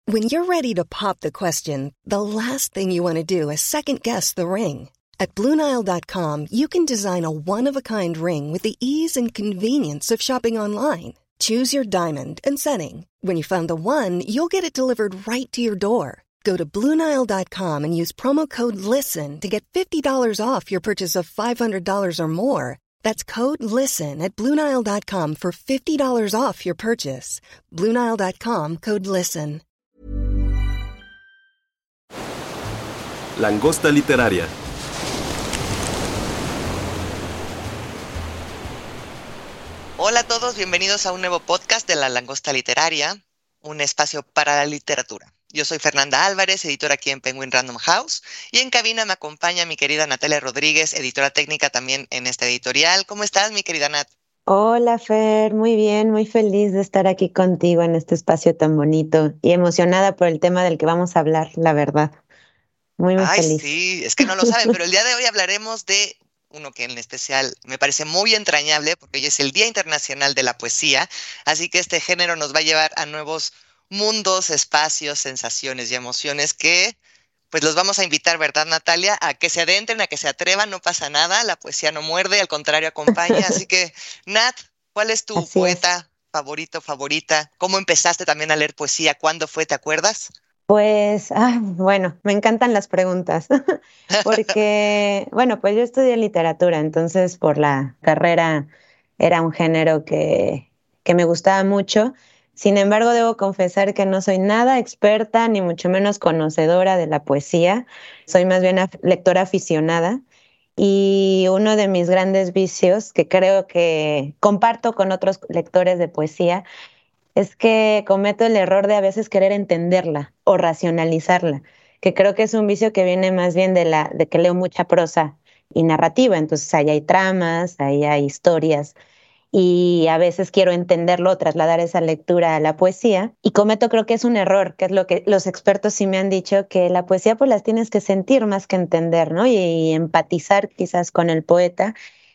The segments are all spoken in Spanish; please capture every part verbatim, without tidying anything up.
When you're ready to pop the question, the last thing you want to do is second-guess the ring. At Blue Nile dot com, you can design a one-of-a-kind ring with the ease and convenience of shopping online. Choose your diamond and setting. When you find the one, you'll get it delivered right to your door. Go to Blue Nile dot com and use promo code LISTEN to get fifty dollars off your purchase of five hundred dollars or more. That's code LISTEN at Blue Nile dot com for fifty dollars off your purchase. Blue Nile dot com, code LISTEN. Langosta literaria. Hola a todos, bienvenidos a un nuevo podcast de La Langosta Literaria, un espacio para la literatura. Yo soy Fernanda Álvarez, editora aquí en Penguin Random House, y en cabina me acompaña mi querida Natalia Rodríguez, editora técnica también en esta editorial. ¿Cómo estás, mi querida Nat? Hola, Fer, muy bien, muy feliz de estar aquí contigo en este espacio tan bonito y emocionada por el tema del que vamos a hablar, la verdad. Muy, muy Ay, feliz. sí, es que no lo saben, pero el día de hoy hablaremos de uno que en especial me parece muy entrañable, porque hoy es el Día Internacional de la Poesía, así que este género nos va a llevar a nuevos mundos, espacios, sensaciones y emociones que pues los vamos a invitar, ¿verdad, Natalia? A que se adentren, a que se atrevan, no pasa nada, la poesía no muerde, al contrario acompaña, así que Nat, ¿cuál es tu Así poeta es. favorito, favorita? ¿Cómo empezaste también a leer poesía? ¿Cuándo fue? ¿Te acuerdas? Pues, ah, bueno, me encantan las preguntas, porque, bueno, pues yo estudié literatura, entonces por la carrera era un género que, que me gustaba mucho. Sin embargo, debo confesar que no soy nada experta, ni mucho menos conocedora de la poesía. Soy más bien af- lectora aficionada. Y uno de mis grandes vicios, que creo que comparto con otros lectores de poesía, es que cometo el error de a veces querer entenderla o racionalizarla, que creo que es un vicio que viene más bien de la de que leo mucha prosa y narrativa, entonces ahí hay tramas, ahí hay historias y a veces quiero entenderlo, trasladar esa lectura a la poesía y cometo creo que es un error, que es lo que los expertos sí me han dicho, que la poesía pues las tienes que sentir más que entender, ¿no? Y, y empatizar quizás con el poeta.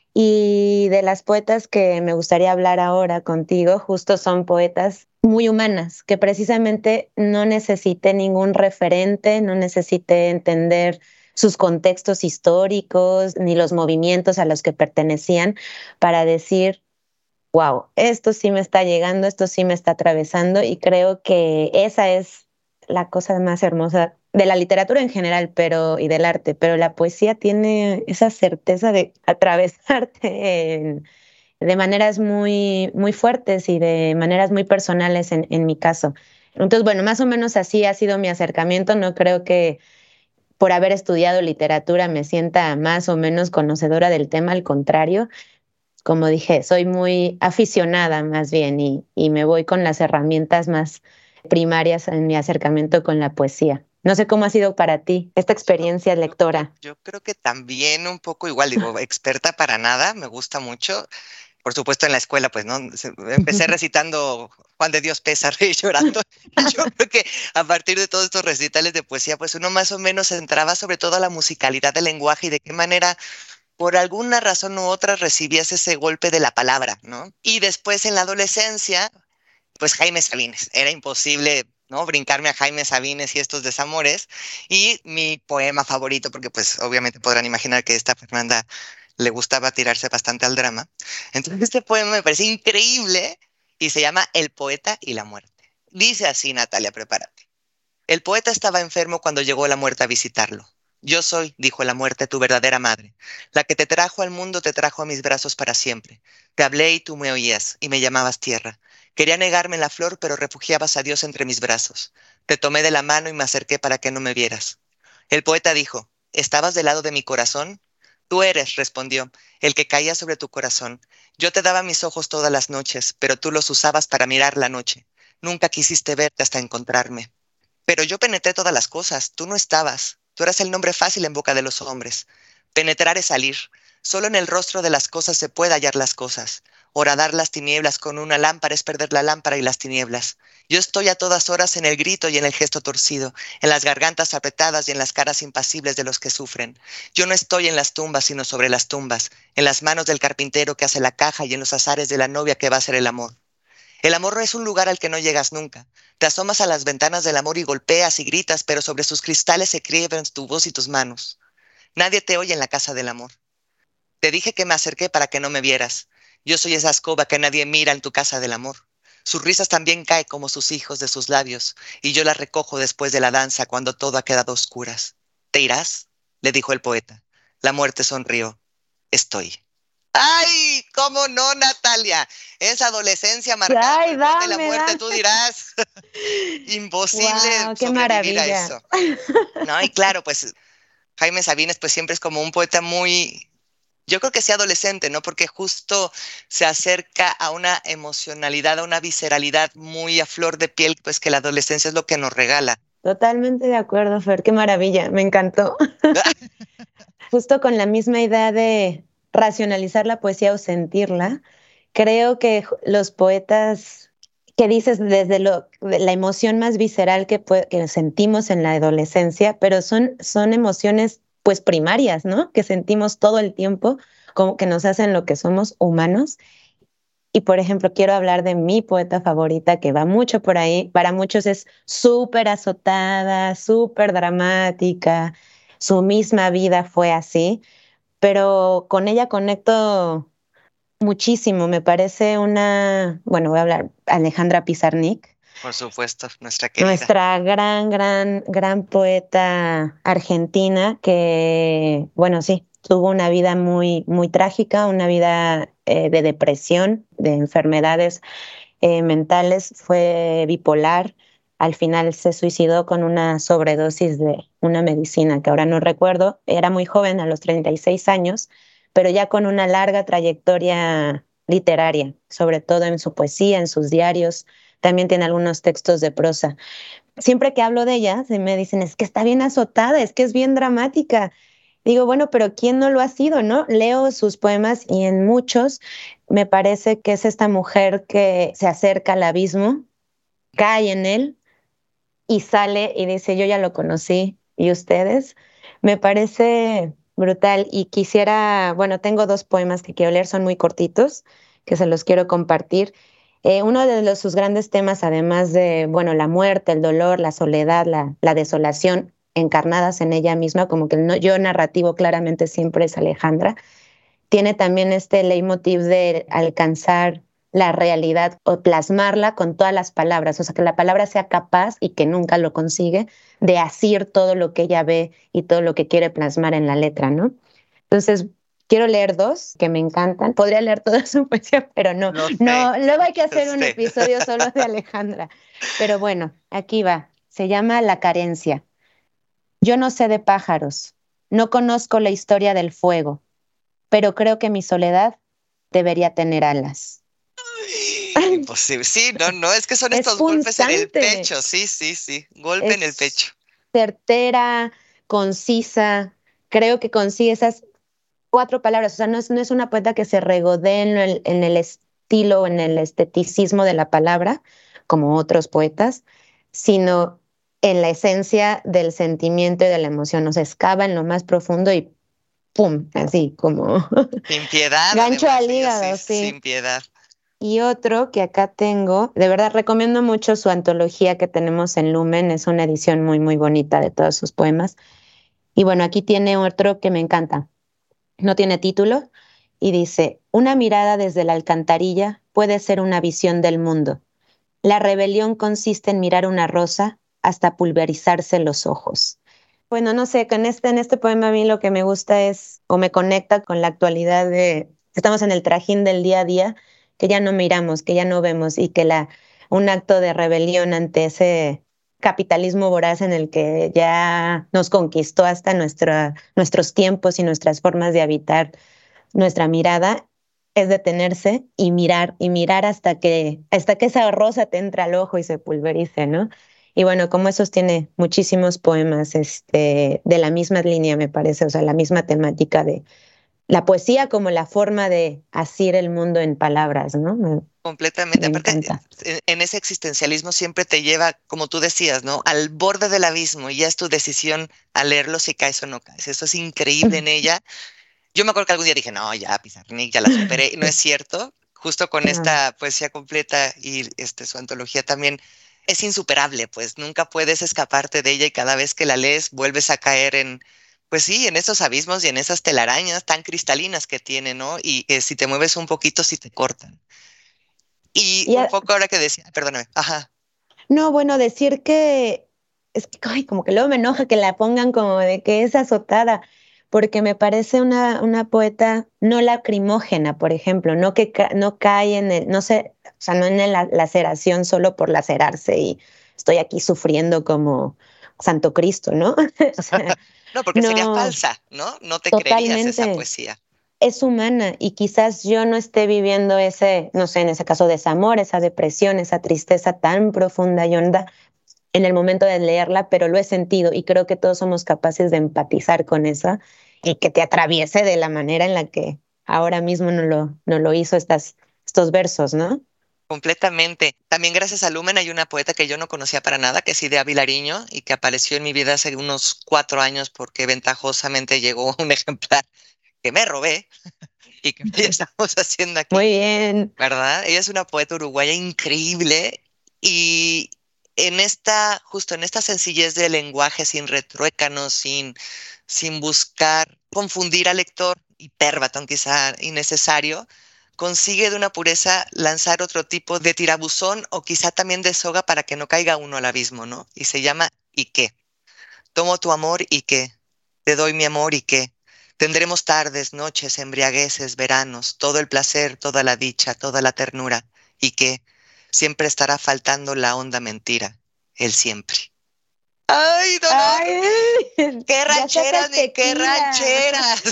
Y de las poetas que me gustaría hablar ahora contigo, justo son poetas muy humanas, que precisamente no necesité ningún referente, no necesité entender sus contextos históricos ni los movimientos a los que pertenecían para decir, wow, esto sí me está llegando, esto sí me está atravesando y creo que esa es la cosa más hermosa de la literatura en general, pero y del arte, pero la poesía tiene esa certeza de atravesarte en- de maneras muy, muy fuertes y de maneras muy personales en, en mi caso. Entonces, bueno, más o menos así ha sido mi acercamiento. No creo que por haber estudiado literatura me sienta más o menos conocedora del tema, al contrario, como dije, soy muy aficionada más bien y, y me voy con las herramientas más primarias en mi acercamiento con la poesía. No sé cómo ha sido para ti esta experiencia Yo, yo, lectora. yo creo que también un poco igual, digo, experta para nada, me gusta mucho. Por supuesto, en la escuela, pues, ¿no? Se- Empecé recitando Juan de Dios pesa, reír llorando. Y yo creo que a partir de todos estos recitales de poesía, pues uno más o menos se entraba sobre todo a la musicalidad del lenguaje y de qué manera, por alguna razón u otra, recibías ese golpe de la palabra, ¿no? Y después en la adolescencia, pues Jaime Sabines. Era imposible, ¿no? Brincarme a Jaime Sabines y estos desamores. Y mi poema favorito, porque pues obviamente podrán imaginar que esta Fernanda le gustaba tirarse bastante al drama. Entonces este poema me parece increíble y se llama El poeta y la muerte. Dice así, Natalia, prepárate. El poeta estaba enfermo cuando llegó la muerte a visitarlo. Yo soy, dijo la muerte, tu verdadera madre. La que te trajo al mundo te trajo a mis brazos para siempre. Te hablé y tú me oías, y me llamabas tierra. Quería negarme la flor, pero refugiabas a Dios entre mis brazos. Te tomé de la mano y me acerqué para que no me vieras. El poeta dijo, ¿estabas del lado de mi corazón? Tú eres, respondió, el que caía sobre tu corazón. Yo te daba mis ojos todas las noches, pero tú los usabas para mirar la noche. Nunca quisiste verte hasta encontrarme. Pero yo penetré todas las cosas, tú no estabas. Tú eras el nombre fácil en boca de los hombres. Penetrar es salir. Solo en el rostro de las cosas se puede hallar las cosas. Horadar las tinieblas con una lámpara es perder la lámpara y las tinieblas. Yo estoy a todas horas en el grito y en el gesto torcido, en las gargantas apretadas y en las caras impasibles de los que sufren. Yo no estoy en las tumbas, sino sobre las tumbas, en las manos del carpintero que hace la caja y en los azares de la novia que va a hacer el amor. El amor no es un lugar al que no llegas nunca. Te asomas a las ventanas del amor y golpeas y gritas, pero sobre sus cristales se quiebran tu voz y tus manos. Nadie te oye en la casa del amor. Te dije que me acerqué para que no me vieras. Yo soy esa escoba que nadie mira en tu casa del amor. Sus risas también caen como sus hijos de sus labios, y yo las recojo después de la danza cuando todo ha quedado a oscuras. ¿Te irás?, le dijo el poeta. La muerte sonrió. Estoy. ¡Ay! ¿Cómo no, Natalia? Esa adolescencia marcada Ay, por el poder de la dame, muerte, dame. tú dirás. Imposible Wow, qué sobrevivir a maravilla. eso. No, y claro, pues Jaime Sabines pues siempre es como un poeta muy, yo creo que sí adolescente, ¿no? Porque justo se acerca a una emocionalidad, a una visceralidad muy a flor de piel, pues que la adolescencia es lo que nos regala. Totalmente de acuerdo, Fer, qué maravilla, me encantó. Justo con la misma idea de racionalizar la poesía o sentirla, creo que ju- los poetas que dices desde lo, de la emoción más visceral que, pue- que sentimos en la adolescencia, pero son, son emociones pues primarias, ¿no? Que sentimos todo el tiempo, como que nos hacen lo que somos humanos. Y por ejemplo, quiero hablar de mi poeta favorita que va mucho por ahí. Para muchos es súper azotada, súper dramática. Su misma vida fue así, pero con ella conecto muchísimo. Me parece una, bueno, voy a hablar Alejandra Pizarnik, Por supuesto, nuestra querida. nuestra gran, gran, gran poeta argentina que, bueno, sí, tuvo una vida muy, muy trágica, una vida eh, de depresión, de enfermedades eh, mentales, fue bipolar. Al final se suicidó con una sobredosis de una medicina que ahora no recuerdo. Era muy joven, a los treinta y seis años, pero ya con una larga trayectoria literaria, sobre todo en su poesía, en sus diarios. También tiene algunos textos de prosa. Siempre que hablo de ella, se me dicen, es que está bien azotada, es que es bien dramática. Digo, bueno, pero ¿quién no lo ha sido, no? Leo sus poemas y en muchos me parece que es esta mujer que se acerca al abismo, cae en él y sale y dice, yo ya lo conocí, ¿y ustedes? Me parece brutal y quisiera, bueno, tengo dos poemas que quiero leer, son muy cortitos, que se los quiero compartir. Eh, uno de los, sus grandes temas, además de, bueno, la muerte, el dolor, la soledad, la, la desolación, encarnadas en ella misma, como que el no, yo narrativo claramente siempre es Alejandra, tiene también este leitmotiv de alcanzar la realidad o plasmarla con todas las palabras, o sea, que la palabra sea capaz y que nunca lo consigue de asir todo lo que ella ve y todo lo que quiere plasmar en la letra, ¿no? Entonces, quiero leer dos que me encantan. Podría leer toda su poesía, pero no, Lo sé, no, luego hay que lo hacer un sé. episodio solo de Alejandra. Pero bueno, aquí va. Se llama La carencia. Yo no sé de pájaros, no conozco la historia del fuego, pero creo que mi soledad debería tener alas. Imposible. Sí, no, no, es que son Es estos golpes en el punzante, pecho. Sí, sí, sí. Golpe en el es pecho. certera, concisa. Creo que consigue esas cuatro palabras. O sea, no es, no es una poeta que se regodee en el, en el estilo, en el esteticismo de la palabra, como otros poetas, sino en la esencia del sentimiento y de la emoción. O sea, excava en lo más profundo y ¡pum! Así como Sin piedad, gancho además, al ellos sí, hígado, sí. sin piedad. Y otro que acá tengo, de verdad recomiendo mucho su antología que tenemos en Lumen, es una edición muy, muy bonita de todos sus poemas. Y bueno, aquí tiene otro que me encanta, no tiene título y dice, una mirada desde la alcantarilla puede ser una visión del mundo. La rebelión consiste en mirar una rosa hasta pulverizarse los ojos. Bueno, no sé, con este, en este poema a mí lo que me gusta es, o me conecta con la actualidad de, estamos en el trajín del día a día, que ya no miramos, que ya no vemos y que la, un acto de rebelión ante ese capitalismo voraz en el que ya nos conquistó hasta nuestra, nuestros tiempos y nuestras formas de habitar nuestra mirada es detenerse y mirar y mirar hasta que hasta que esa rosa te entra al ojo y se pulverice, ¿no? Y bueno, como esos tiene muchísimos poemas este, de la misma línea, me parece, o sea, la misma temática de la poesía como la forma de asir el mundo en palabras, ¿no? Me, Completamente. me Aparte, encanta. en, en ese existencialismo siempre te lleva, como tú decías, ¿no? Al borde del abismo y ya es tu decisión al leerlo si caes o no caes. Eso es increíble en ella. Yo me acuerdo que algún día dije, no, ya, Pizarnik, ya la superé. Y no es cierto. justo con esta poesía completa y este, su antología también es insuperable, pues nunca puedes escaparte de ella y cada vez que la lees vuelves a caer en, pues sí, en esos abismos y en esas telarañas tan cristalinas que tiene, ¿no? Y que si te mueves un poquito, sí te cortan. Y Y un a- poco ahora que decía, perdóname, ajá. no, bueno, decir que es que ay, como que luego me enoja que la pongan como de que es azotada, porque me parece una, una poeta no lacrimógena, por ejemplo, no que ca- no cae en el, no sé, o sea, no en la laceración solo por lacerarse y estoy aquí sufriendo como Santo Cristo, ¿no? O sea, No, porque sería no, falsa, ¿no? No te creerías esa totalmente. poesía. Es humana y quizás yo no esté viviendo ese, no sé, en ese caso, desamor, esa depresión, esa tristeza tan profunda y honda en el momento de leerla, pero lo he sentido y creo que todos somos capaces de empatizar con eso y que te atraviese de la manera en la que ahora mismo no lo, no lo hizo estas, estos versos, ¿no? Completamente. También gracias a Lumen hay una poeta que yo no conocía para nada, que es Idea Vilariño, y que apareció en mi vida hace unos cuatro años porque ventajosamente llegó un ejemplar que me robé y que ya estamos haciendo Muy aquí, bien. ¿verdad? Ella es una poeta uruguaya increíble y en esta, justo en esta sencillez de lenguaje, sin retruécanos, sin, sin buscar confundir al lector, hipérbaton quizá innecesario, consigue de una pureza lanzar otro tipo de tirabuzón o quizá también de soga para que no caiga uno al abismo, ¿no? Y se llama ¿Y qué? Tomo tu amor y qué, te doy mi amor y qué. Tendremos tardes, noches, embriagueces, veranos, todo el placer, toda la dicha, toda la ternura y qué, siempre estará faltando la honda mentira, el siempre. ¡Ay, dolor! Ay, ¡Qué ya saca el rancheras, ni qué tequila. rancheras!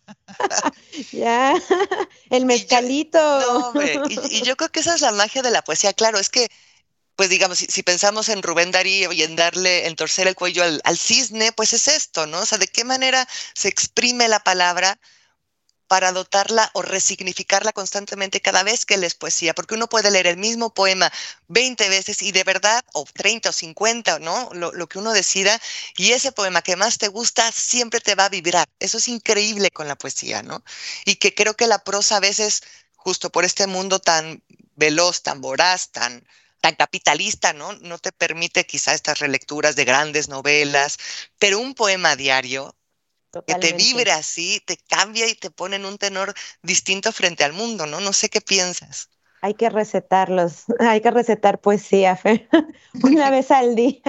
Ya, el Y yo, mezcalito. no, hombre, y, y yo creo que esa es la magia de la poesía. Claro, es que pues digamos, si, si pensamos en Rubén Darío y en darle, en torcer el cuello al, al cisne, pues es esto, ¿no? O sea, de qué manera se exprime la palabra para dotarla o resignificarla constantemente cada vez que lees poesía, porque uno puede leer el mismo poema veinte veces y de verdad, o treinta o cincuenta, ¿no? Lo, lo que uno decida, y ese poema que más te gusta siempre te va a vibrar. Eso es increíble con la poesía, ¿no? Y que creo que la prosa a veces, justo por este mundo tan veloz, tan voraz, tan tan capitalista, ¿no? No te permite quizá estas relecturas de grandes novelas, pero un poema diario que te Totalmente. vibra así, te cambia y te pone en un tenor distinto frente al mundo, ¿no? No sé qué piensas. Hay que recetarlos, hay que recetar poesía, Fer, una vez al día.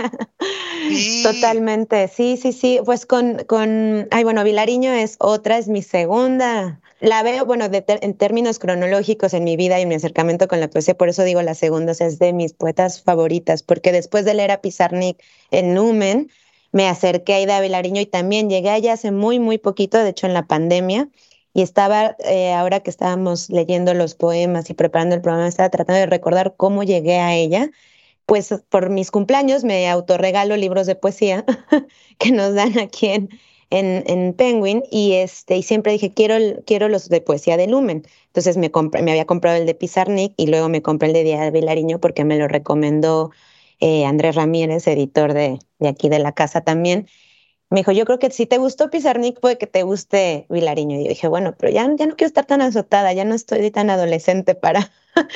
Sí, Totalmente, sí, sí, sí. Pues con, con, ay, bueno, Vilariño es otra, es mi segunda. La veo, bueno, de ter- en términos cronológicos en mi vida y mi acercamiento con la poesía, por eso digo la segunda, o sea, es de mis poetas favoritas, porque después de leer a Pizarnik en Numen, me acerqué a Ida Vilariño y también llegué allá hace muy, muy poquito, de hecho en la pandemia, y estaba, eh, ahora que estábamos leyendo los poemas y preparando el programa, estaba tratando de recordar cómo llegué a ella. Pues por mis cumpleaños me autorregalo libros de poesía que nos dan aquí en, en, en Penguin y, este, y siempre dije, quiero, el- quiero los de poesía de Lumen. Entonces me, compré, me había comprado el de Pizarnik y luego me compré el de Díaz Vilariño porque me lo recomendó eh, Andrés Ramírez, editor de, de aquí de la casa también. Me dijo, yo creo que si te gustó Pizarnik, puede que te guste Vilariño. Y yo dije, bueno, pero ya, ya no quiero estar tan azotada, ya no estoy tan adolescente para...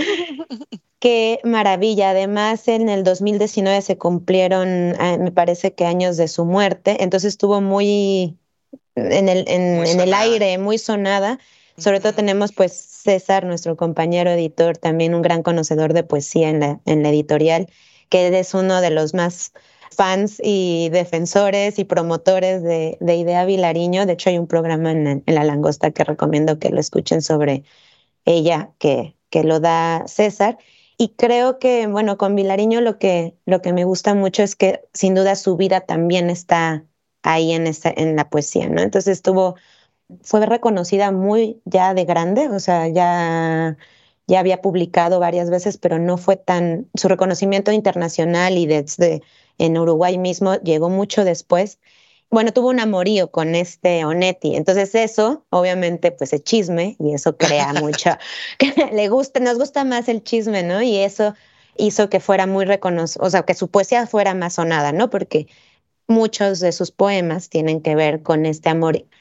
Qué maravilla. Además, en el dos mil diecinueve se cumplieron, eh, me parece que años de su muerte, entonces estuvo muy en el, muy en, en el sonada. aire, muy sonada. Sobre todo Ujú. tenemos pues César, nuestro compañero editor, también un gran conocedor de poesía en la, en la editorial, que es uno de los más fans y defensores y promotores de, de Idea Vilariño. De hecho, hay un programa en, en La Langosta que recomiendo que lo escuchen sobre ella, que, que lo da César. Y creo que, bueno, con Vilariño lo que, lo que me gusta mucho es que sin duda su vida también está ahí en, esa, en la poesía, ¿no? Entonces estuvo, fue reconocida muy ya de grande, o sea, ya, ya había publicado varias veces, pero no fue tan, su reconocimiento internacional y desde en Uruguay mismo llegó mucho después. Bueno, tuvo un amorío con este Onetti, entonces eso, obviamente, pues es chisme y eso crea mucho, que le gusta, nos gusta más el chisme, ¿no? Y eso hizo que fuera muy reconocido, o sea, que su poesía fuera más sonada, ¿no? Porque muchos de sus poemas tienen que ver con este amor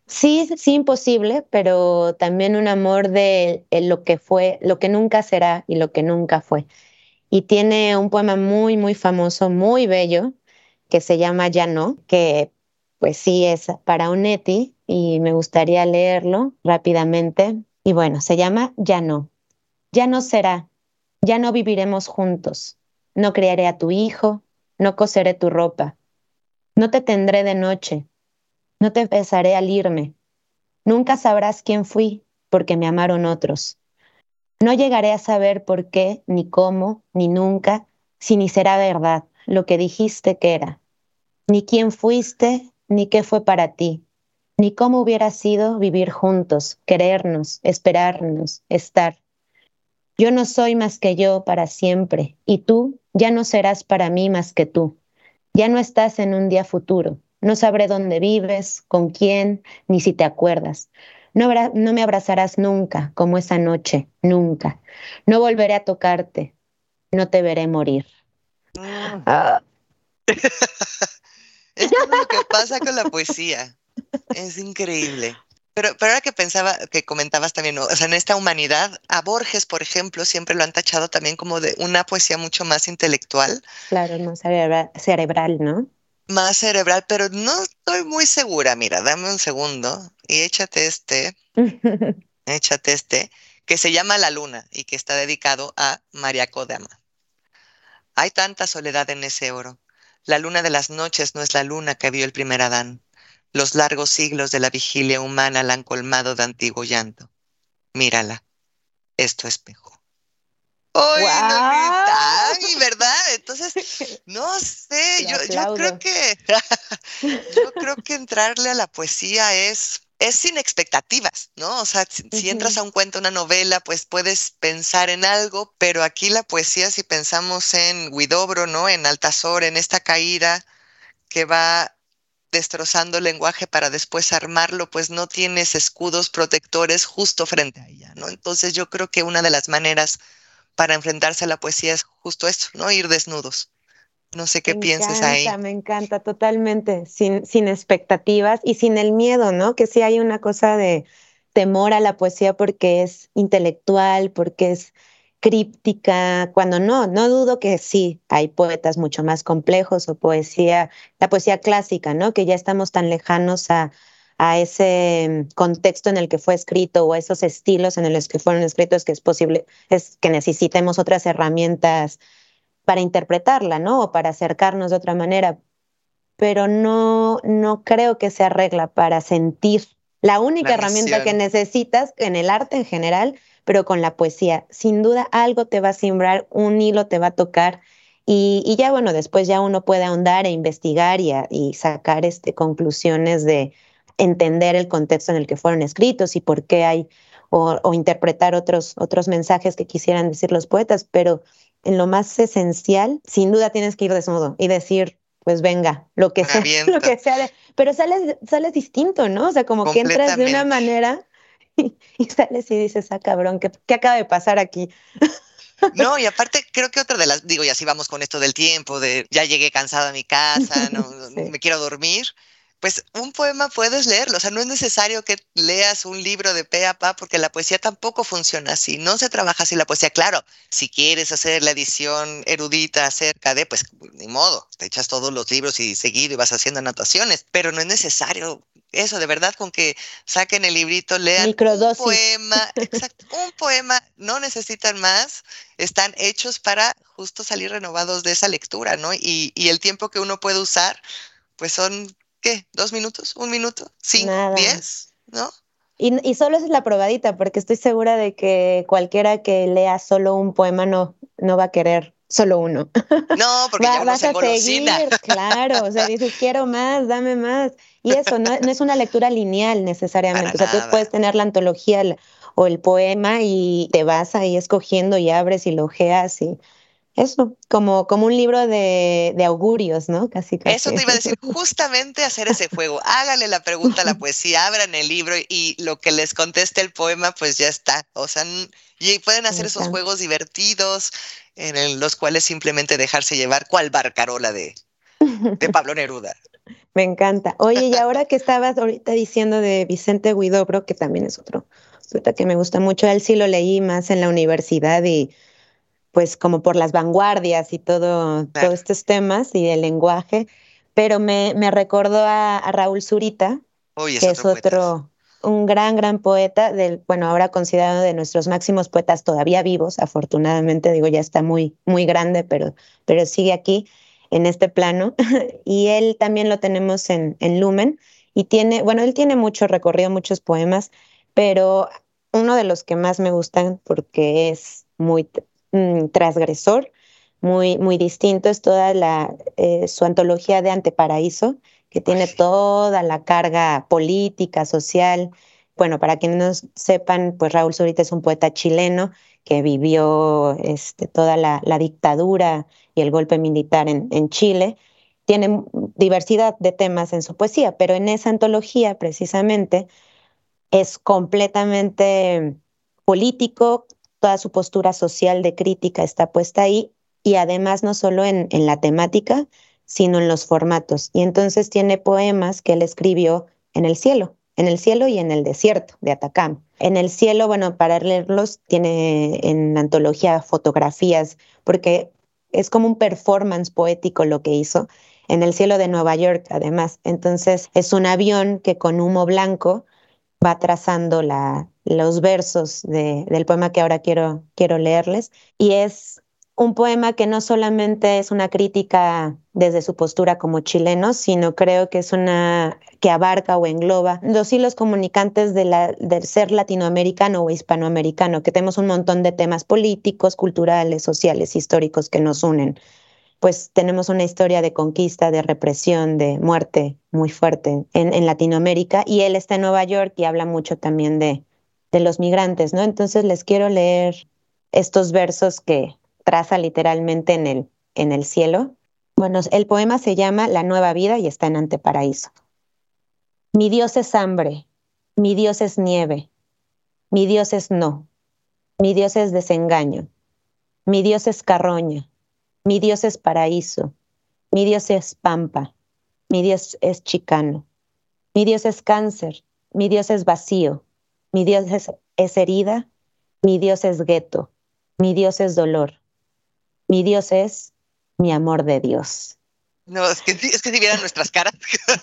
Sí, sí, imposible, pero también un amor de eh, lo que fue, lo que nunca será y lo que nunca fue. Y tiene un poema muy, muy famoso, muy bello, que se llama Ya no, que pues sí es para Onetti y me gustaría leerlo rápidamente. Y bueno, se llama Ya no. Ya no será, ya no viviremos juntos. No criaré a tu hijo, no coseré tu ropa, no te tendré de noche, no te besaré al irme. Nunca sabrás quién fui, porque me amaron otros. No llegaré a saber por qué, ni cómo, ni nunca, si ni será verdad lo que dijiste que era, ni quién fuiste, ni qué fue para ti, ni cómo hubiera sido vivir juntos, querernos, esperarnos, estar. Yo no soy más que yo para siempre, y tú ya no serás para mí más que tú. Ya no estás en un día futuro. No sabré dónde vives, con quién, ni si te acuerdas. No, habrá, no me abrazarás nunca, como esa noche, nunca. No volveré a tocarte, no te veré morir. Mm. Ah. Es que eso es lo que pasa con la poesía. Es increíble. Pero, pero ahora que pensaba, que comentabas también, ¿no? O sea, en esta humanidad, a Borges, por ejemplo, siempre lo han tachado también como de una poesía mucho más intelectual, Claro, no cerebral, cerebral, ¿no? más cerebral, pero no estoy muy segura. Mira, dame un segundo y échate este, échate este, que se llama La Luna y que está dedicado a María Kodama. Hay tanta soledad en ese oro. La luna de las noches no es la luna que vio el primer Adán. Los largos siglos de la vigilia humana la han colmado de antiguo llanto. Mírala, es tu espejo. ¡Ay, no ¡Guau! grita! ¡Ay, verdad! Entonces, no sé, Lo yo, yo creo aplaudo. que yo creo que entrarle a la poesía es, es sin expectativas, ¿no? O sea, si, si entras Ujú. a un cuento, una novela, pues puedes pensar en algo, pero aquí la poesía, si pensamos en Huidobro, ¿no? En Altazor, en esta caída que va destrozando el lenguaje para después armarlo, pues no tienes escudos protectores justo frente a ella, ¿no? Entonces yo creo que una de las maneras para enfrentarse a la poesía es justo eso, ¿no? Ir desnudos. No sé Me qué pienses encanta, ahí. me encanta totalmente, sin, sin expectativas y sin el miedo, ¿no? Que sí hay una cosa de temor a la poesía porque es intelectual, porque es críptica, cuando no, no dudo que sí, hay poetas mucho más complejos o poesía, la poesía clásica, ¿no? Que ya estamos tan lejanos a, a ese contexto en el que fue escrito o a esos estilos en los que fueron escritos que es posible, es que necesitemos otras herramientas para interpretarla, ¿no? O para acercarnos de otra manera, pero no, no creo que sea regla para sentir. La La única herramienta que misión. necesitas en el arte en general, pero con la poesía, sin duda algo te va a simbrar, un hilo te va a tocar y, y ya bueno, después ya uno puede ahondar e investigar y, a, y sacar este, conclusiones de entender el contexto en el que fueron escritos y por qué hay, o, o interpretar otros, otros mensajes que quisieran decir los poetas, pero en lo más esencial, sin duda tienes que ir desnudo y decir, pues venga, lo que Me sea, lo aviento que sea, de, pero sales, sales distinto, ¿no? O sea, como que entras de una completamente. manera y, y sales y dices, ah, cabrón, ¿qué, qué acaba de pasar aquí? No, y aparte creo que otra de las, digo, y así vamos con esto del tiempo, de ya llegué cansada a mi casa, no, no, Sí, me quiero dormir. Pues un poema puedes leerlo, o sea, no es necesario que leas un libro de pe a pa, porque la poesía tampoco funciona así, no se trabaja así la poesía. Claro, si quieres hacer la edición erudita acerca de, pues ni modo, te echas todos los libros y seguido y vas haciendo anotaciones, pero no es necesario eso, de verdad, con que saquen el librito, lean un microdosis. poema, exacto, un poema, no necesitan más, están hechos para justo salir renovados de esa lectura, ¿no? Y, y el tiempo que uno puede usar, pues son, ¿qué? ¿Dos minutos? ¿Un minuto? ¿Cinco? Nada. ¿Diez? ¿No? Y, y solo esa es la probadita, porque estoy segura de que cualquiera que lea solo un poema no, no va a querer solo uno. No, porque ya Va, uno vas se a engolosina. seguir, claro, o sea, dices, quiero más, dame más. Y eso, no, no es una lectura lineal Para necesariamente, o sea, tú puedes nada. tener la antología la- o el poema y te vas ahí escogiendo y abres y lo ojeas y eso, como, como un libro de, de augurios, ¿no? Casi, Eso te casi. iba a decir, justamente hacer ese juego. Háganle la pregunta a la poesía, abran el libro y lo que les conteste el poema, pues ya está. O sea, n- y pueden Me hacer esos encanta. juegos divertidos en el- los cuales simplemente dejarse llevar, cual barcarola de, de Pablo Neruda. Me encanta. Oye, y ahora que estabas ahorita diciendo de Vicente Huidobro, que también es otro poeta que me gusta mucho, él sí lo leí más en la universidad y pues como por las vanguardias y todo, todos Claro. estos temas y el lenguaje, pero me, me recordó a, a Raúl Zurita, Uy, es que es otro poetazo. otro, un gran, gran poeta, del, bueno, ahora considerado de nuestros máximos poetas todavía vivos, afortunadamente, digo, ya está muy, muy grande, pero, pero sigue aquí en este plano. Y él también lo tenemos en, en Lumen y tiene, bueno, él tiene mucho recorrido, muchos poemas, pero uno de los que más me gustan porque es muy mm, transgresor, muy, muy distinto, es toda la, eh, su antología de Anteparaíso, que Ay, tiene sí. toda la carga política, social. Bueno, para quienes no sepan, pues Raúl Zurita es un poeta chileno que vivió este, toda la, la dictadura y el golpe militar en, en Chile. Tiene diversidad de temas en su poesía, pero en esa antología precisamente es completamente político, toda su postura social de crítica está puesta ahí y además no solo en, en la temática, sino en los formatos. Y entonces tiene poemas que él escribió en el cielo, en el cielo y en el desierto de Atacama. En el cielo, bueno, para leerlos tiene en antología fotografías, porque es como un performance poético lo que hizo. En el cielo de Nueva York, además. Entonces es un avión que con humo blanco va trazando la, los versos de, del poema que ahora quiero, quiero leerles. Y es un poema que no solamente es una crítica desde su postura como chileno, sino creo que es una que abarca o engloba los hilos comunicantes de la, del ser latinoamericano o hispanoamericano, que tenemos un montón de temas políticos, culturales, sociales, históricos que nos unen, pues tenemos una historia de conquista, de represión, de muerte muy fuerte en, en Latinoamérica y él está en Nueva York y habla mucho también de, de los migrantes, ¿no? Entonces les quiero leer estos versos que traza literalmente en el, en el cielo. Bueno, el poema se llama La Nueva Vida y está en Anteparaíso. Mi Dios es hambre, mi Dios es nieve, mi Dios es no, mi Dios es desengaño, mi Dios es carroña, mi Dios es paraíso, mi Dios es pampa, mi Dios es chicano, mi Dios es cáncer, mi Dios es vacío, mi Dios es, es herida, mi Dios es gueto, mi Dios es dolor, mi Dios es mi amor de Dios. No, es que, es que si vieran nuestras caras,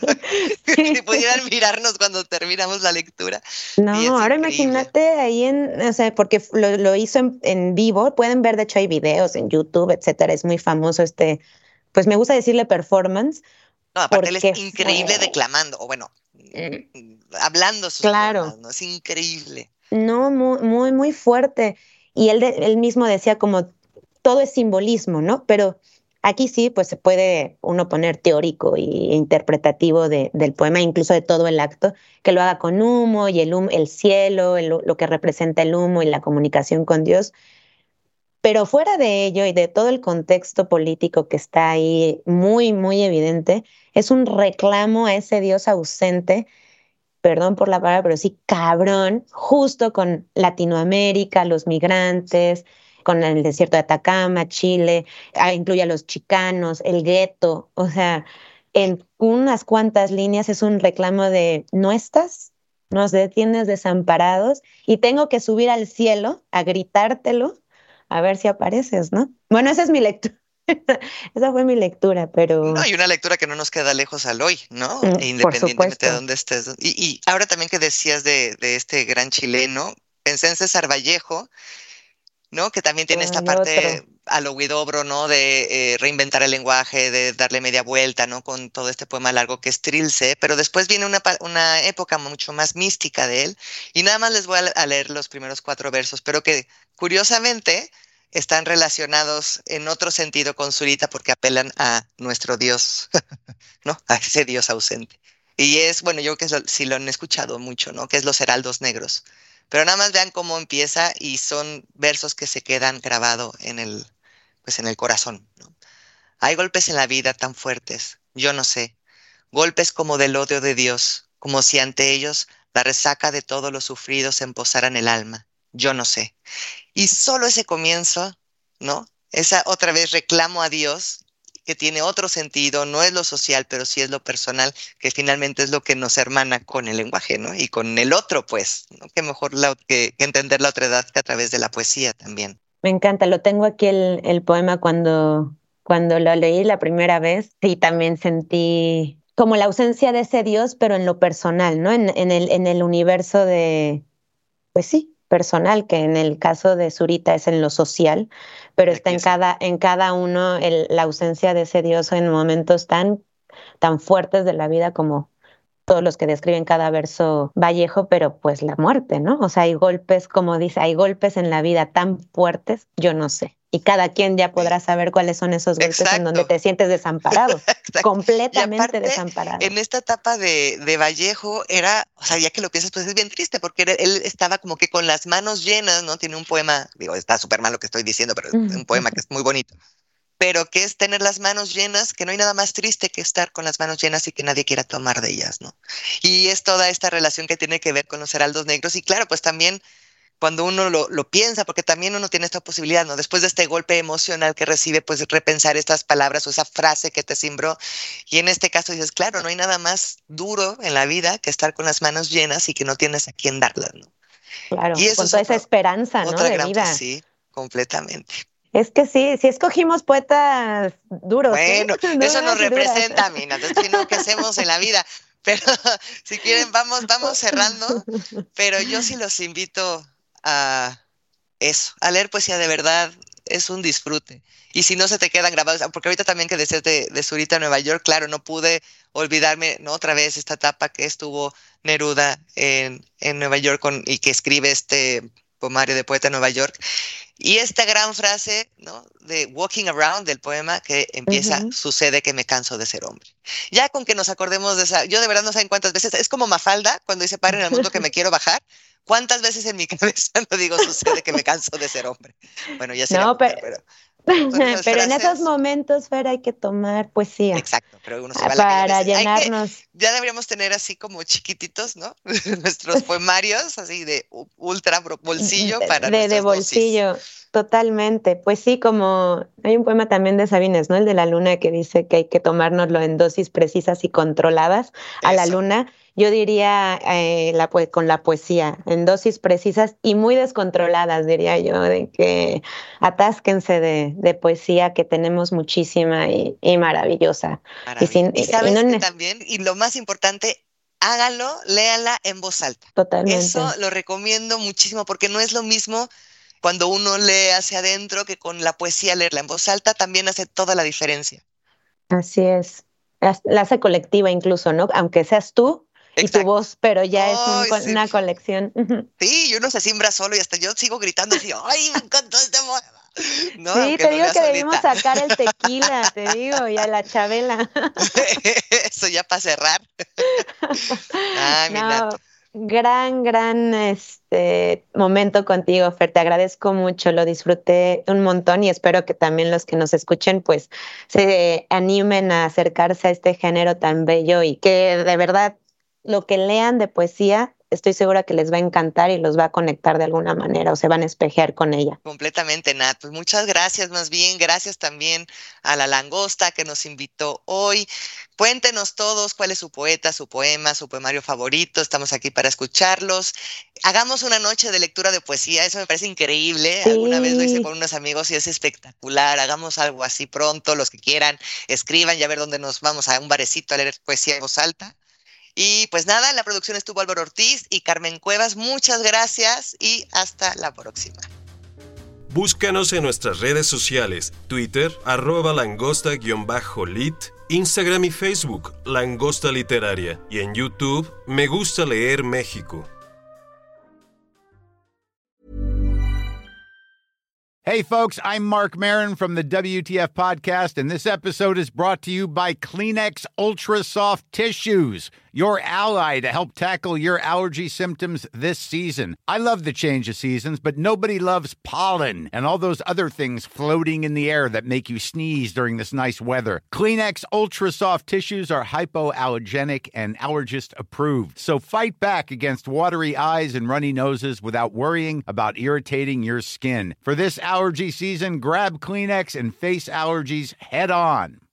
si Sí. pudieran mirarnos cuando terminamos la lectura, y No, es ahora increíble. imagínate ahí en, o sea, porque lo, lo hizo en, en vivo, pueden ver, de hecho hay videos en YouTube, etcétera, es muy famoso este, pues me gusta decirle performance, No, aparte él es porque increíble fue, declamando, o bueno, mm, mm, hablando sus poemas, claro, ¿no? Es increíble. no, muy, muy, muy fuerte. Y él, de- él mismo decía como todo es simbolismo, ¿no? Pero aquí sí, pues se puede uno poner teórico e interpretativo de, del poema, incluso de todo el acto, que lo haga con humo y el, hum- el cielo, el- lo que representa el humo y la comunicación con Dios. Pero fuera de ello y de todo el contexto político que está ahí muy, muy evidente, es un reclamo a ese Dios ausente, perdón por la palabra, pero sí cabrón, justo con Latinoamérica, los migrantes, con el desierto de Atacama, Chile, ah, incluye a los chicanos, el gueto, o sea, en unas cuantas líneas es un reclamo de no estás, nos detienes desamparados y tengo que subir al cielo a gritártelo a ver si apareces, ¿no? Bueno, esa es mi lectura. Esa fue mi lectura, No, pero hay una lectura que no nos queda lejos al hoy, ¿no? mm, E por independientemente de supuesto. dónde estés. Y, y ahora también que decías de, de este gran chileno, pensé en César Vallejo, ¿no? Que también tiene esta Ay, parte otro. a lo Huidobro, ¿no? De eh, reinventar el lenguaje, de darle media vuelta, ¿no? Con todo este poema largo que es Trilce, pero después viene una, pa- una época mucho más mística de él, y nada más les voy a, a leer los primeros cuatro versos, pero que curiosamente están relacionados en otro sentido con Zurita porque apelan a nuestro Dios, ¿no? A ese Dios ausente. Y es, bueno, yo creo que si lo han escuchado mucho, ¿no? Que es Los Heraldos Negros. Pero nada más vean cómo empieza y son versos que se quedan grabados en el, pues en el corazón, ¿no? Hay golpes en la vida tan fuertes, yo no sé, golpes como del odio de Dios, como si ante ellos la resaca de todo lo sufrido se emposara en el alma, yo no sé. Y solo ese comienzo, ¿no? Esa otra vez reclamo a Dios que tiene otro sentido, no es lo social, pero sí es lo personal, que finalmente es lo que nos hermana con el lenguaje, ¿no? Y con el otro, pues, ¿no? Que mejor la, que, que entender la otredad que a través de la poesía también. Me encanta, lo tengo aquí el, el poema cuando, cuando lo leí la primera vez. Sí, también sentí como la ausencia de ese Dios, pero en lo personal, ¿no? En, en el, en el universo de, pues sí, personal, que en el caso de Zurita es en lo social, pero está en cada, en cada uno el, la ausencia de ese Dios en momentos tan, tan fuertes de la vida como todos los que describen cada verso Vallejo, pero pues la muerte, ¿no? O sea, hay golpes, como dice, hay golpes en la vida tan fuertes, yo no sé. Y cada quien ya podrá saber cuáles son esos golpes. Exacto. En donde te sientes desamparado, completamente y aparte, desamparado. En esta etapa de, de Vallejo era, o sea, ya que lo piensas, pues es bien triste, porque él, él estaba como que con las manos llenas, ¿no? Tiene un poema, digo, está súper mal lo que estoy diciendo, pero es un poema que es muy bonito. Pero que es tener las manos llenas, que no hay nada más triste que estar con las manos llenas y que nadie quiera tomar de ellas, ¿no? Y es toda esta relación que tiene que ver con los heraldos negros. Y claro, pues también cuando uno lo, lo piensa, porque también uno tiene esta posibilidad, ¿no? Después de este golpe emocional que recibe, pues repensar estas palabras o esa frase que te cimbró. Y en este caso dices, claro, no hay nada más duro en la vida que estar con las manos llenas y que no tienes a quién darlas, ¿no? Claro, y eso con toda otro, esa esperanza, ¿no? De gran, vida. Pues, sí, completamente. Es que sí, sí escogimos poetas duros. Bueno, ¿eh? Eso nos representa, Mina, entonces lo que hacemos en la vida. Pero si quieren, vamos, vamos cerrando. Pero yo sí los invito a eso, a leer poesía de verdad, es un disfrute. Y si no se te quedan grabados, porque ahorita también que decías de, de Zurita, Nueva York, claro, no pude olvidarme, ¿no? Otra vez esta etapa que estuvo Neruda en, en Nueva York con, y que escribe este poemario de Poeta en Nueva York. Y esta gran frase, ¿no? De Walking Around del poema que empieza, uh-huh. Sucede que me canso de ser hombre. Ya con que nos acordemos de esa, yo de verdad no sé en cuántas veces, es como Mafalda cuando dice paren al mundo que me quiero bajar. ¿Cuántas veces en mi cabeza no digo sucede que me canso de ser hombre? Bueno, ya sería no, mujer, pero... pero... Pero frases... en esos momentos, Fer, hay que tomar poesía. Exacto, pero uno se va para llenarnos. Que, ya deberíamos tener así como chiquititos, ¿no? Nuestros poemarios, así de ultra bolsillo para de, de bolsillo, dosis. Totalmente. Pues sí, como hay un poema también de Sabines, ¿no? El de la luna, que dice que hay que tomárnoslo en dosis precisas y controladas. A Eso. La luna, yo diría eh, la, con la poesía, en dosis precisas y muy descontroladas, diría yo, de que atásquense de, de poesía, que tenemos muchísima y, y maravillosa. Y, sin, y sabes y no, que también, y lo más importante, hágalo, léala en voz alta. Totalmente. Eso lo recomiendo muchísimo, porque no es lo mismo cuando uno lee hacia adentro que con la poesía leerla en voz alta también hace toda la diferencia. Así es. La hace colectiva incluso, ¿no? Aunque seas tú, Exacto. Y tu voz, pero ya oh, es un, sí. una colección. Sí, y uno se simbra solo y hasta yo sigo gritando así, ¡ay, me encantó este poema! No, sí, te digo que solita. Debimos sacar el tequila, te digo, y a la Chabela. Eso ya para cerrar. Ay, mi no, Nato. Gran, gran este momento contigo, Fer. Te agradezco mucho, lo disfruté un montón y espero que también los que nos escuchen pues se animen a acercarse a este género tan bello y que de verdad lo que lean de poesía estoy segura que les va a encantar y los va a conectar de alguna manera o se van a espejear con ella. Completamente, Nat. Pues muchas gracias, más bien. Gracias también a La Langosta que nos invitó hoy. Cuéntenos todos cuál es su poeta, su poema, su poemario favorito. Estamos aquí para escucharlos. Hagamos una noche de lectura de poesía. Eso me parece increíble. Sí. Alguna vez lo hice con unos amigos y es espectacular. Hagamos algo así pronto. Los que quieran, escriban y a ver dónde nos vamos a un barecito a leer poesía en voz alta. Y pues nada, en la producción estuvo Álvaro Ortiz y Carmen Cuevas. Muchas gracias y hasta la próxima. Búscanos en nuestras redes sociales, Twitter, arroba langosta-lit, Instagram y Facebook, Langosta Literaria, y en YouTube, Me Gusta Leer México. Hey folks, I'm Mark Maron from the W T F Podcast, and this episode is brought to you by Kleenex Ultra Soft Tissues, your ally to help tackle your allergy symptoms this season. I love the change of seasons, but nobody loves pollen and all those other things floating in the air that make you sneeze during this nice weather. Kleenex Ultra Soft Tissues are hypoallergenic and allergist approved, so fight back against watery eyes and runny noses without worrying about irritating your skin. For this allergy season, grab Kleenex and face allergies head on.